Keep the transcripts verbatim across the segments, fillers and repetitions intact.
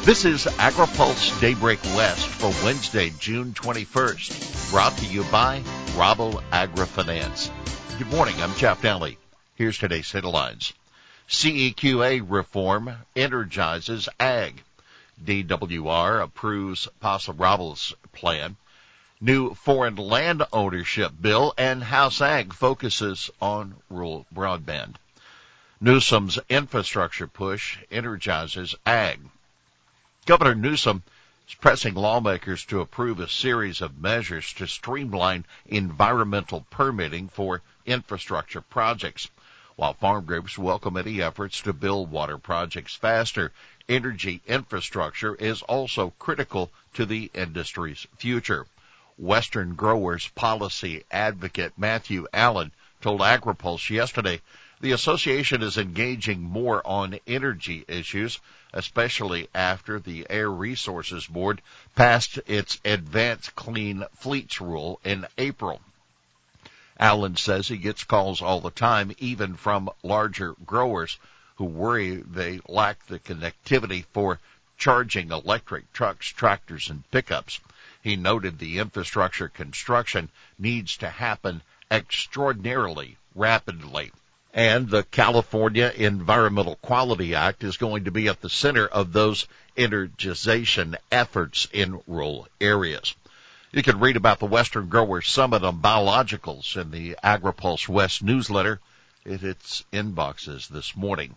This is AgriPulse Daybreak West for Wednesday, June twenty-first, brought to you by Rabo AgriFinance. Good morning, I'm Jeff Daly. Here's today's headlines. C E Q A reform energizes ag. D W R approves Paso Robles plan. New foreign land ownership bill, and House Ag focuses on rural broadband. Newsom's infrastructure push energizes ag. Governor Newsom is pressing lawmakers to approve a series of measures to streamline environmental permitting for infrastructure projects. While farm groups welcome any efforts to build water projects faster, energy infrastructure is also critical to the industry's future. Western growers policy advocate Matthew Allen told AgriPulse yesterday the association is engaging more on energy issues, especially after the Air Resources Board passed its Advanced Clean Fleets rule in April. Allen says he gets calls all the time, even from larger growers who worry they lack the connectivity for charging electric trucks, tractors, and pickups. He noted the infrastructure construction needs to happen extraordinarily rapidly. And the California Environmental Quality Act is going to be at the center of those energization efforts in rural areas. You can read about the Western Growers Summit on Biologicals in the AgriPulse West newsletter. It hits inboxes this morning.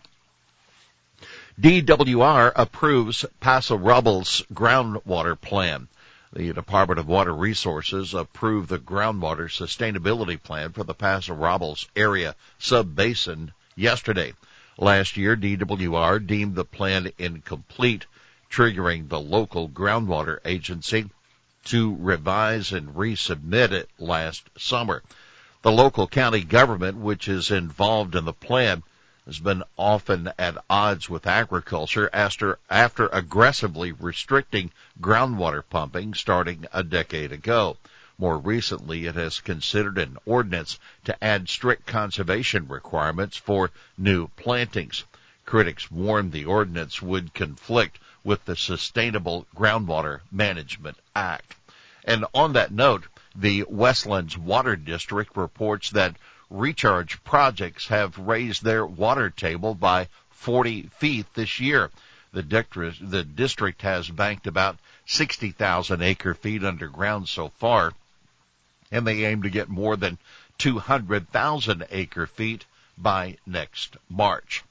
D W R approves Paso Robles groundwater plan. The Department of Water Resources approved the groundwater sustainability plan for the Paso Robles area sub-basin yesterday. Last year, D W R deemed the plan incomplete, triggering the local groundwater agency to revise and resubmit it last summer. The local county government, which is involved in the plan, has been often at odds with agriculture after, after aggressively restricting groundwater pumping starting a decade ago. More recently, it has considered an ordinance to add strict conservation requirements for new plantings. Critics warned the ordinance would conflict with the Sustainable Groundwater Management Act. And on that note, the Westlands Water District reports that recharge projects have raised their water table by forty feet this year. The district, the district has banked about sixty thousand acre feet underground so far, and they aim to get more than two hundred thousand acre feet by next March.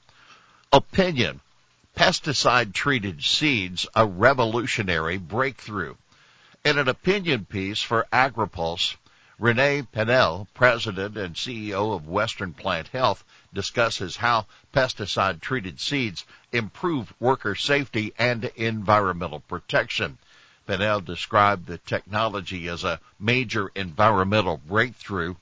Opinion: pesticide-treated seeds, a revolutionary breakthrough. In an opinion piece for AgriPulse, Renee Pennell, president and C E O of Western Plant Health, discusses how pesticide-treated seeds improve worker safety and environmental protection. Pennell described the technology as a major environmental breakthrough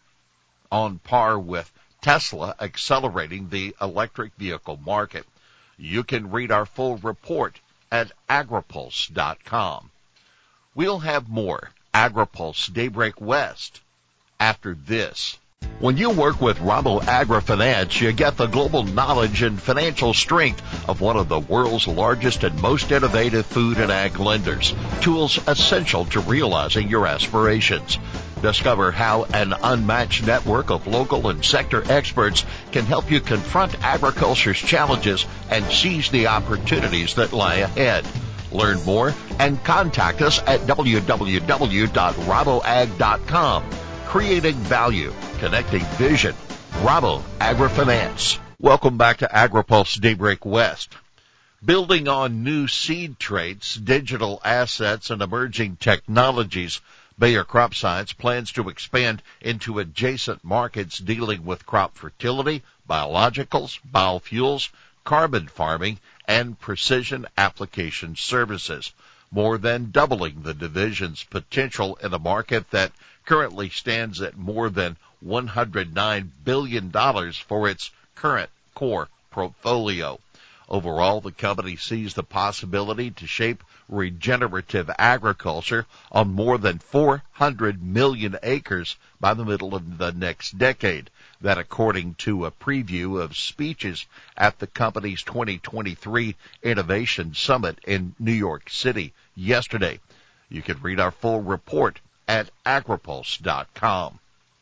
on par with Tesla accelerating the electric vehicle market. You can read our full report at agripulse dot com. We'll have more AgriPulse Daybreak West after this. When you work with Rabo AgriFinance, you get the global knowledge and financial strength of one of the world's largest and most innovative food and ag lenders. Tools essential to realizing your aspirations. Discover how an unmatched network of local and sector experts can help you confront agriculture's challenges and seize the opportunities that lie ahead. Learn more and contact us at w w w dot rabo ag dot com. Creating value, connecting vision. Rabo AgriFinance. Welcome back to AgriPulse Daybreak West. Building on new seed traits, digital assets, and emerging technologies, Bayer Crop Science plans to expand into adjacent markets dealing with crop fertility, biologicals, biofuels, carbon farming, and precision application services, more than doubling the division's potential in a market that currently stands at more than one hundred nine billion dollars for its current core portfolio. Overall, the company sees the possibility to shape regenerative agriculture on more than four hundred million acres by the middle of the next decade. That according to a preview of speeches at the company's twenty twenty-three Innovation Summit in New York City yesterday. You can read our full report at agripulse dot com.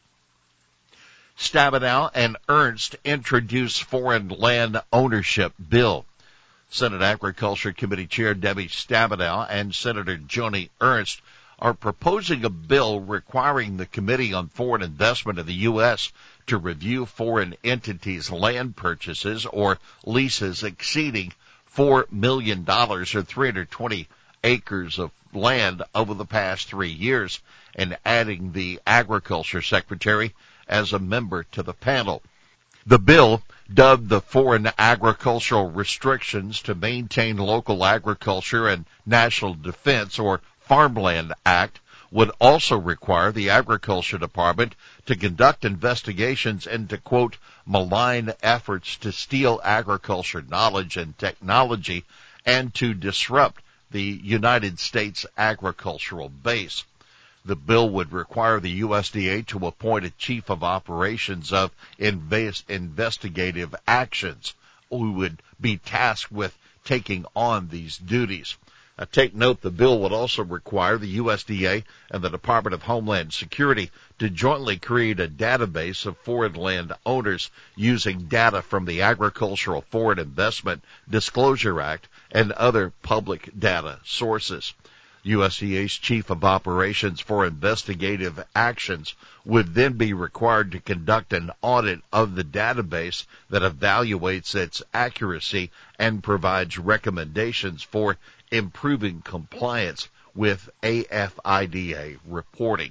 Stabenow and Ernst introduce foreign land ownership bill. Senate Agriculture Committee Chair Debbie Stabenow and Senator Joni Ernst are proposing a bill requiring the Committee on Foreign Investment of the U S to review foreign entities' land purchases or leases exceeding four million dollars or three hundred twenty acres of land over the past three years, and adding the Agriculture Secretary as a member to the panel. The bill, dubbed the Foreign Agricultural Restrictions to Maintain Local Agriculture and National Defense, or Farmland Act, would also require the Agriculture Department to conduct investigations into, quote, malign efforts to steal agriculture knowledge and technology and to disrupt the United States agricultural base. The bill would require the U S D A to appoint a chief of operations of invest- investigative actions who would be tasked with taking on these duties. Uh, take note, the bill would also require the U S D A and the Department of Homeland Security to jointly create a database of foreign land owners using data from the Agricultural Foreign Investment Disclosure Act and other public data sources. U S D A's Chief of Operations for Investigative Actions would then be required to conduct an audit of the database that evaluates its accuracy and provides recommendations for improving compliance with A F I D A reporting.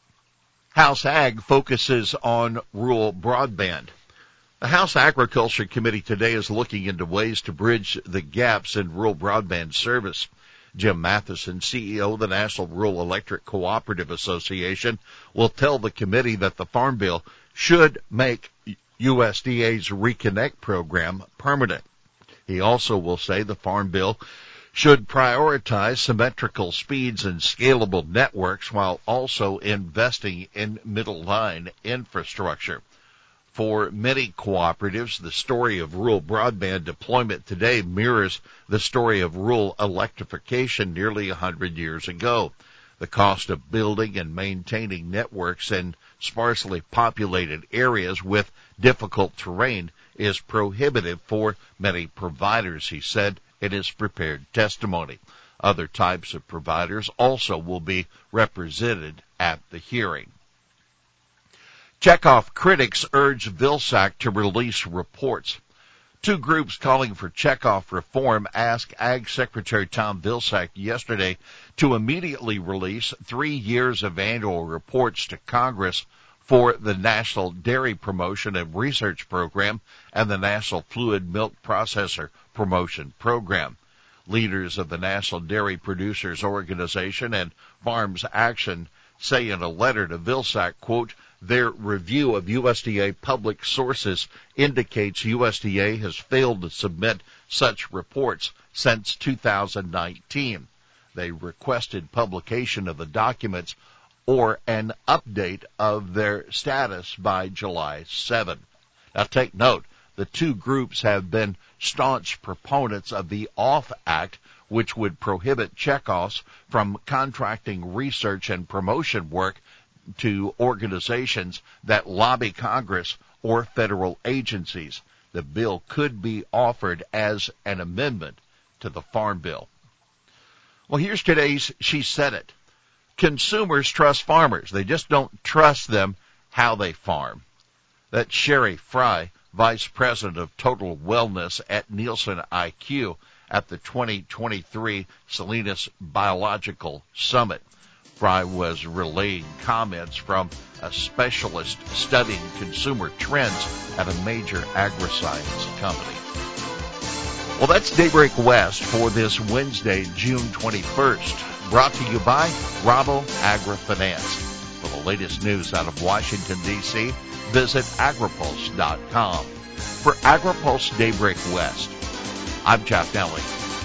House Ag focuses on rural broadband. The House Agriculture Committee today is looking into ways to bridge the gaps in rural broadband service. Jim Matheson, C E O of the National Rural Electric Cooperative Association, will tell the committee that the Farm Bill should make U S D A's Reconnect program permanent. He also will say the Farm Bill should prioritize symmetrical speeds and scalable networks while also investing in middle line infrastructure. For many cooperatives, the story of rural broadband deployment today mirrors the story of rural electrification nearly a hundred years ago. The cost of building and maintaining networks in sparsely populated areas with difficult terrain is prohibitive for many providers, he said in his prepared testimony. Other types of providers also will be represented at the hearing. Checkoff critics urge Vilsack to release reports. Two groups calling for checkoff reform asked Ag Secretary Tom Vilsack yesterday to immediately release three years of annual reports to Congress for the National Dairy Promotion and Research Program and the National Fluid Milk Processor Promotion Program. Leaders of the National Dairy Producers Organization and Farms Action say in a letter to Vilsack, quote, their review of U S D A public sources indicates U S D A has failed to submit such reports since two thousand nineteen. They requested publication of the documents or an update of their status by July seventh. Now take note, the two groups have been staunch proponents of the OFF Act, which would prohibit checkoffs from contracting research and promotion work to organizations that lobby Congress or federal agencies. The bill could be offered as an amendment to the Farm Bill. Well, here's today's She Said It. Consumers trust farmers. They just don't trust them how they farm. That's Sherry Fry, Vice President of Total Wellness at Nielsen I Q at the twenty twenty-three Salinas Biological Summit. Fry was relaying comments from a specialist studying consumer trends at a major agri-science company. Well, that's Daybreak West for this Wednesday, June twenty-first, brought to you by Rabo AgriFinance. For the latest news out of Washington, D C, visit agripulse dot com. For AgriPulse Daybreak West, I'm Jeff Nelly.